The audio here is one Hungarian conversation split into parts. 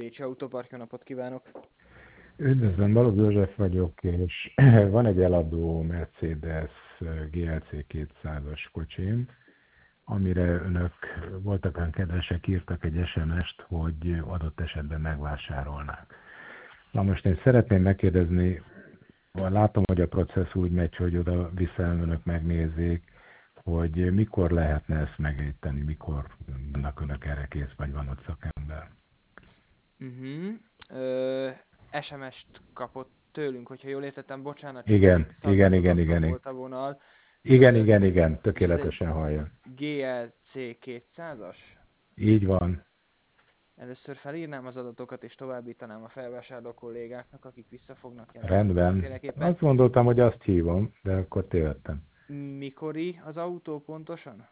Pécsi Autópark, jó napot kívánok! Üdvözlöm, Balogh József vagyok, és van egy eladó Mercedes GLC 200-as kocsim, amire önök voltak olyan kedvesek, írtak egy SMS-t, hogy adott esetben megvásárolnák. Na most én szeretném megkérdezni, látom, hogy a processz úgy megy, hogy oda-vissza önök megnézzék, hogy mikor lehetne ezt megejteni, mikor vannak önök erre kész, vagy van ott szakember. SMS-t kapott tőlünk, hogyha jól értettem, bocsánat, csak Igen, kicsit igen, szakadozatlan igen, igen. volt a vonal. Igen, igen, igen, És ez egy tökéletesen hallja. GLC 200-as? Így van. Először felírnám az adatokat és továbbítanám a felvásárló kollégáknak, akik vissza fognak jelentkezni Rendben. mindenféleképpen. Azt gondoltam, hogy azt hívom, de akkor tévedtem. Mikori az autó pontosan?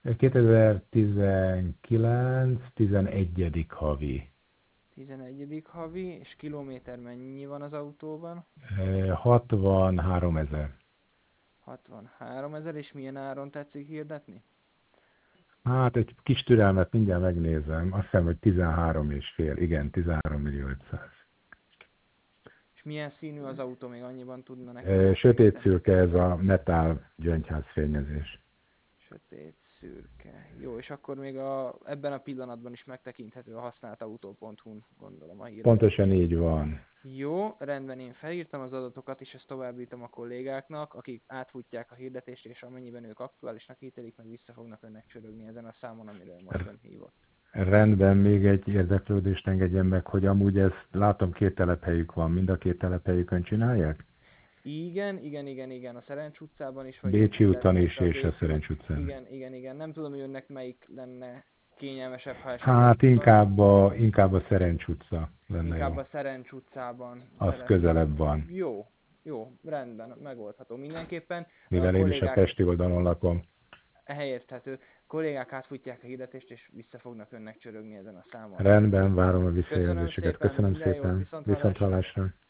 2019, 11. havi. 11. havi, és kilométer mennyi van az autóban? 63 000. 63 000, és milyen áron tetszik hirdetni? Hát egy kis türelmet mindjárt megnézem. Azt hiszem, hogy 13,5. Igen, 13.500.000. És milyen színű az autó, még annyiban tudna nekem? Sötét szürke, ez a metál gyöngyház fényezés. Sötét szürke. Jó, és akkor még ebben a pillanatban is megtekinthető a használtautó.hu-n, gondolom a hírek. Pontosan így van. Jó, rendben, én felírtam az adatokat, és ezt továbbítom a kollégáknak, akik átfutják a hirdetést, és amennyiben ők aktuálisnak ítélik, meg vissza fognak önnek csörögni ezen a számon, amiről most ön hívott. Rendben, még egy érdeklődést engedjen meg, hogy amúgy ezt látom, 2 telephelyük van, mind a 2 telephelyükön csinálják? Igen, a Szerencs utcában is. Bécsi úton is, és a Szerencs utcán. Igen. Nem tudom, hogy önnek melyik lenne kényelmesebb, ha esetleg... Hát inkább a Szerencs utca lenne Inkább jó. a Szerencs utcában. Az közelebb van. Jó, rendben, megoldható mindenképpen. Mivel én is a pesti oldalon lakom. Érthető. Kollégák átfutják a hirdetést, és vissza fognak önnek csörögni ezen a számon. Rendben, várom a visszajelzéseket. Köszönöm Köszönöm szépen. Viszonthallásra.